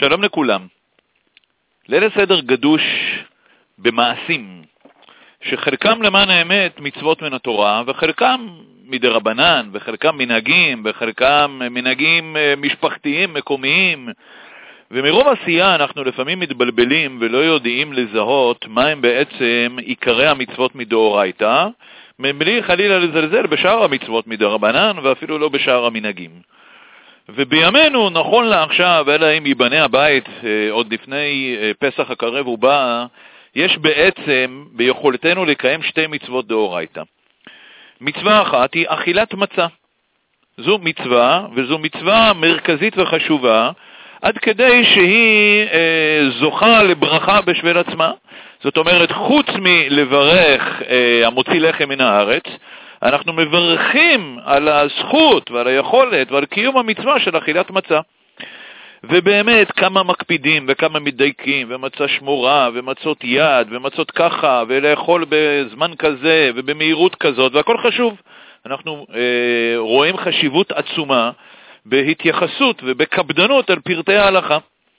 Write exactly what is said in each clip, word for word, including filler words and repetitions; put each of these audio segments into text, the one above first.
שלום לכולם. ליל הסדר גדוש במעשים, שחלקם למען האמת מצוות מן התורה, וחלקם מדרבנן, וחלקם מנהגים, וחלקם מנהגים משפחתיים, מקומיים. ומרוב עשייה אנחנו לפעמים מתבלבלים ולא יודעים לזהות מה הם בעצם עיקרי המצוות מדאורייתא, מבלי חלילה לזלזל בשאר המצוות מדרבנן, ואפילו לא בשאר המנהגים. ובימינו, נכון לעכשיו, אלא אם ייבנה הבית עוד לפני פסח הקרב ובא, יש בעצם ביכולתנו לקיים שתי מצוות דאורייתא. מצווה אחת היא אכילת מצה. זו מצווה, וזו מצווה מרכזית וחשובה, עד כדי שהיא אה, זוכה לברכה בשביל עצמה. זאת אומרת, חוץ מלברך אה, המוציא לחם מן הארץ, אנחנו מברכים על הזכות ועל היכולת ועל קיום המצווה של אכילת מצה. ובאמת כמה מקפידים וכמה מדייקים, ומצה שמורה ומצות יד ומצות ככה, ולאכול בזמן כזה ובמהירות כזאת, והכל חשוב. אנחנו אה, רואים חשיבות עצומה בהתייחסות ובקפדנות על פרטי ההלכה.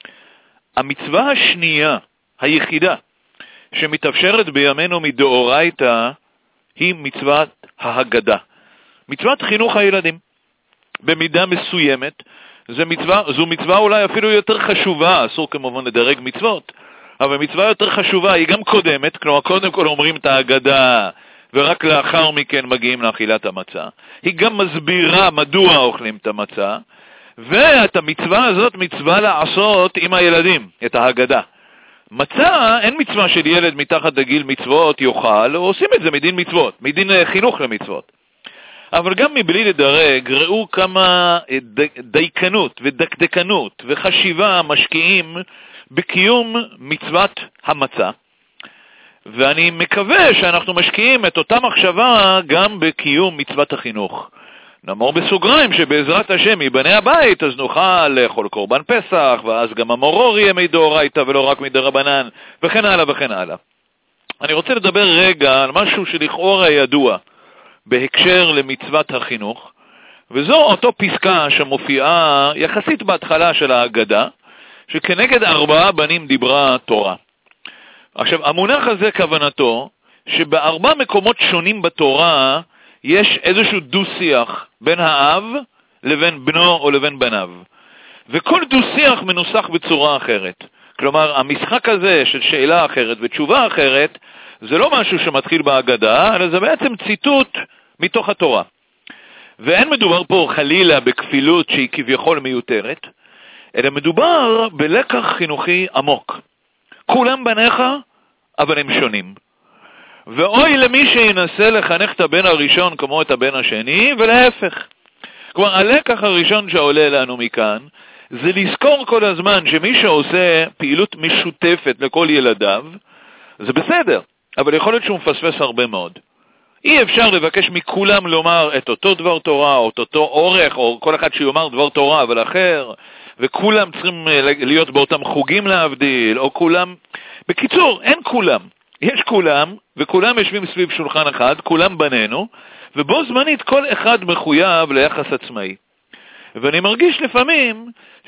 המצווה השנייה, היחידה, שמתאפשרת בימינו מדאורייתא, היא מצוות ההגדה. מצוות חינוך הילדים. במידה מסוימת, זו מצווה, זו מצווה אולי אפילו יותר חשובה, אסור כמובן לדרג מצוות, אבל מצווה יותר חשובה, היא גם קודמת, כלומר קודם כל אומרים את ההגדה, ורק לאחר מכן מגיעים לאכילת המצה. היא גם מסבירה מדוע אוכלים את המצה, ואת המצווה הזאת מצווה לעשות עם הילדים, את ההגדה. מצה, אין מצווה של ילד מתחת לגיל מצוות יאכל, עושים את זה מדין מצוות, מדין חינוך למצוות. אבל גם מבלי לדרג, ראו כמה דייקנות ודקדקנות וחשיבה משקיעים בקיום מצוות המצה. ואני מקווה שאנחנו משקיעים את אותה מחשבה גם בקיום מצוות החינוך. נאמר בסוגריים שבעזרת השם ייבנה הבית, אז נוכל לאכול קורבן פסח, ואז גם המורור יהיה מדאורייתא ולא רק מדרבנן, וכן הלאה וכן הלאה. אני רוצה לדבר רגע על משהו שלכאורה ידוע בהקשר למצוות החינוך, וזו אותו פסקה שמופיעה יחסית בהתחלה של ההגדה, שכנגד ארבעה בנים דיברה תורה. עכשיו, המונח הזה כוונתו שבארבע מקומות שונים בתורה יש איזשהו דו-שיח בין האב לבין בנו או לבין בניו. וכל דו-שיח מנוסח בצורה אחרת. כלומר, המשחק הזה של שאלה אחרת ותשובה אחרת, זה לא משהו שמתחיל בהגדה, אלא זה בעצם ציטוט מתוך התורה. ואין מדובר פה חלילה בכפילות שהיא כביכול מיותרת, אלא מדובר בלקח חינוכי עמוק. כולם בניך, אבל הם שונים. ואוי למי שינסה לחנך את הבן הראשון כמו את הבן השני, ולהפך. כלומר, הלקח הראשון שעולה לנו מכאן, זה לזכור כל הזמן שמי שעושה פעילות משותפת לכל ילדיו, זה בסדר, אבל יכול להיות שהוא מפספס הרבה מאוד. אי אפשר לבקש מכולם לומר את אותו דבר תורה, או את אותו אורך, או כל אחד שיאמר דבר תורה, אבל אחר, וכולם צריכים להיות באותם חוגים להבדיל, או כולם... בקיצור, אין כולם. יש כולם, וכולם יושבים סביב שולחן אחד, כולם בנינו, ובו זמנית כל אחד מחויב ליחס עצמאי. ואני מרגיש לפעמים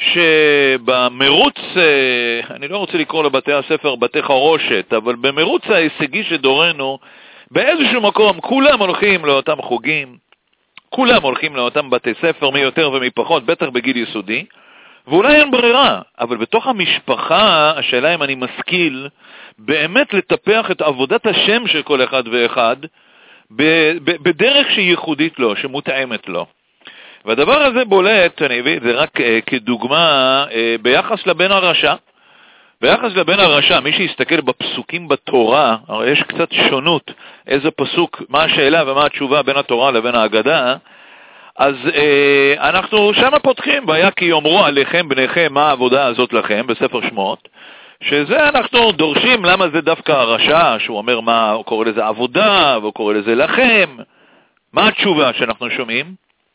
שבמרוץ, אני לא רוצה לקרוא לבתי הספר בתי חרושת, אבל במרוץ ההישגי שדורנו, באיזשהו מקום כולם הולכים לאותם חוגים, כולם הולכים לאותם בתי ספר, מי יותר ומי פחות, בטח בגיל יסודי, ואולי אין ברירה, אבל בתוך המשפחה, השאלה אם אני משכיל, באמת לטפח את עבודת השם של כל אחד ואחד, בדרך שהיא ייחודית לו, שמותאמת לו. והדבר הזה בולט, אני אביא את זה רק כדוגמה, ביחס לבן הרשע. ביחס לבן הרשע, מי שיסתכל בפסוקים בתורה, הרי יש קצת שונות, איזה פסוק, מה השאלה ומה התשובה בין התורה לבין ההגדה, אז אה, אנחנו שם פותחים, והיה כי יאמרו עליכם בניכם מה העבודה הזאת לכם, בספר שמות, שזה אנחנו דורשים למה זה דווקא הרשע, שהוא אומר מה, הוא קורא לזה עבודה, והוא קורא לזה לכם. מה התשובה שאנחנו שומעים?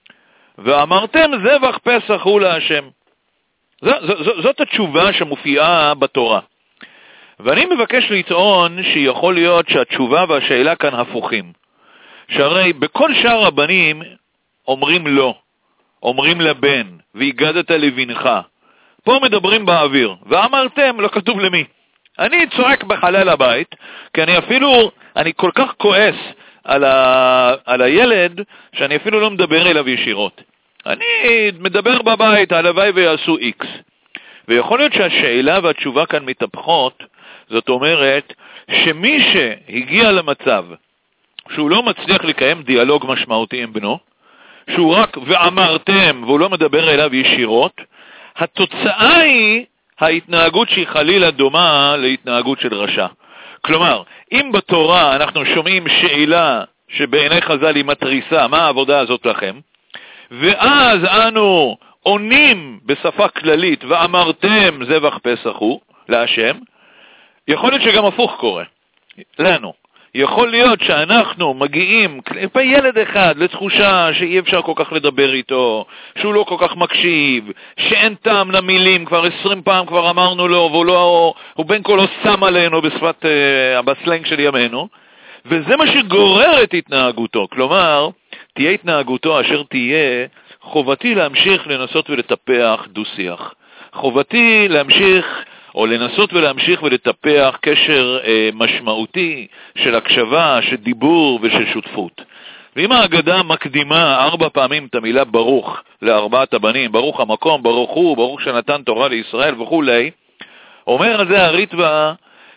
ואמרתם זבח פסח הוא להשם. ז, ז, ז, זאת התשובה שמופיעה בתורה. ואני מבקש לטעון שיכול להיות שהתשובה והשאלה כאן הפוכים. שהרי בכל שאר הבנים אומרים לא, אומרים לבן, והגדת לבנך. פה מדברים באוויר, ואמרתם, לא כתוב למי. אני צועק בחלל הבית, כי אני אפילו, אני כל כך כועס על, ה, על הילד, שאני אפילו לא מדבר אליו ישירות. אני מדבר בבית, הלוואי ויעשו איקס. ויכול להיות שהשאלה והתשובה כאן מתהפכות, זאת אומרת, שמי שהגיע למצב שהוא לא מצליח לקיים דיאלוג משמעותי עם בנו, שהוא רק ואמרתם והוא לא מדבר אליו ישירות, התוצאה היא ההתנהגות שהיא חלילה דומה להתנהגות של רשע. כלומר, אם בתורה אנחנו שומעים שאלה שבעיני חז"ל היא מתריסה, מה העבודה הזאת לכם? ואז אנו עונים בשפה כללית ואמרתם זבח פסח הוא להשם, יכול להיות שגם הפוך קורה לנו. יכול להיות שאנחנו מגיעים כלפי ילד אחד לתחושה שאי אפשר כל כך לדבר איתו, שהוא לא כל כך מקשיב, שאין טעם למילים, כבר עשרים פעם כבר אמרנו לו, והוא לא, הוא בין כה לא שם עלינו בשפת, uh, בסלנג של ימינו, וזה מה שגורר את התנהגותו. כלומר, תהיה התנהגותו אשר תהיה, חובתי להמשיך לנסות ולטפח דו-שיח. חובתי להמשיך או לנסות ולהמשיך ולטפח קשר אה, משמעותי של הקשבה, של דיבור ושל שותפות. ואם ההגדה מקדימה ארבע פעמים את המילה ברוך לארבעת הבנים, ברוך המקום, ברוך הוא, ברוך שנתן תורה לישראל וכו', אומר על זה הריטב"א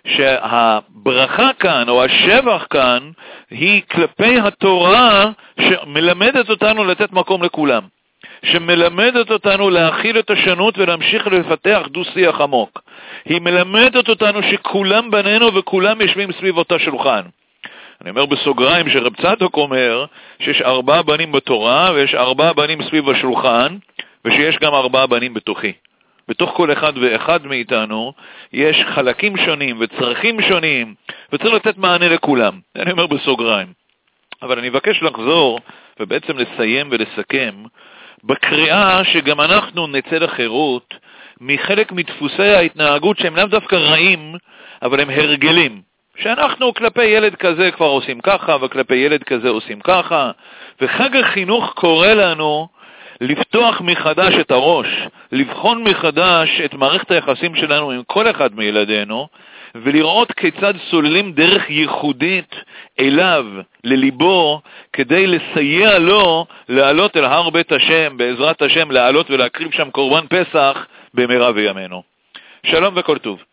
שהברכה כאן או השבח כאן היא כלפי התורה שמלמדת אותנו לתת מקום לכולם. שמלמדת אותנו להכיל את השונות ולהמשיך לפתח דו-שיח עמוק. היא מלמדת אותנו שכולם בנינו וכולם יושבים סביב אותה שולחן. אני אומר בסוגריים שרב צדוק אומר שיש ארבעה בנים בתורה ויש ארבעה בנים סביב השולחן ושיש גם ארבעה בנים בתוכי. בתוך כל אחד ואחד מאיתנו יש חלקים שונים וצרכים שונים וצריך לתת מענה לכולם. אני אומר בסוגריים. אבל אני מבקש לחזור ובעצם לסיים ולסכם בקריאה שגם אנחנו נצא לחירות מחלק מדפוסי ההתנהגות שהם לאו דווקא רעים, אבל הם הרגלים. שאנחנו כלפי ילד כזה כבר עושים ככה, וכלפי ילד כזה עושים ככה, וחג החינוך קורא לנו לפתוח מחדש את הראש, לבחון מחדש את מערכת היחסים שלנו עם כל אחד מילדינו, ולראות כיצד סוללים דרך ייחודית אליו, לליבו, כדי לסייע לו לעלות אל הר בית השם, בעזרת השם לעלות ולהקריב שם קורבן פסח במהרה בימינו. שלום וכל טוב.